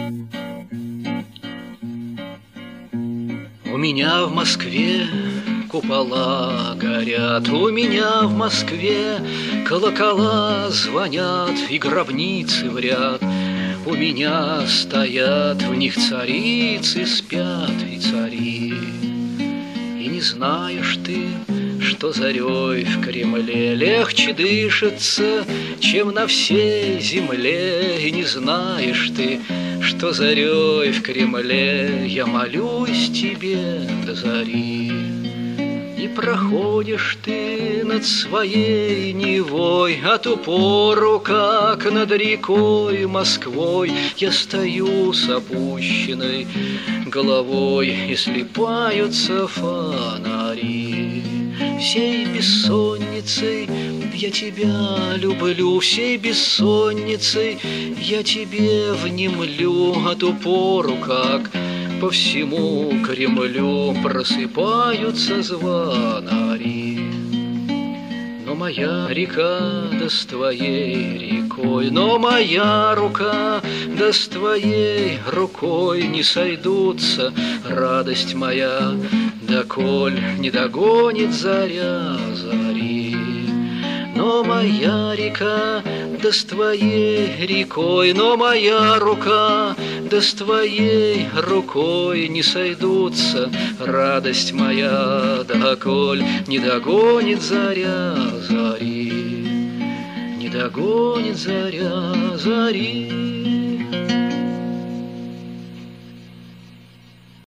У меня в Москве купола горят, у меня в Москве колокола звонят и гробницы в ряд. У меня стоят в них царицы, спят и цари. И не знаешь ты, что зарей в Кремле легче дышится, чем на всей земле. И не знаешь ты, что зарей в Кремле я молюсь тебе до зари. И проходишь ты над своей Невой, а ту пору, как над рекой Москвой, я стою с опущенной головой, и слипаются фонари. Всей бессонницей я тебя люблю, всей бессонницей я тебе внемлю, а ту пору, как по всему Кремлю просыпаются звонари. Но моя река да с твоей рекой, но моя рука да с твоей рукой не сойдутся, радость моя, доколь не догонит заря зари. Но моя река да с твоей рекой, но моя рука да с твоей рукой не сойдутся, радость моя, доколь не догонит заря зари, не догонит заря зари.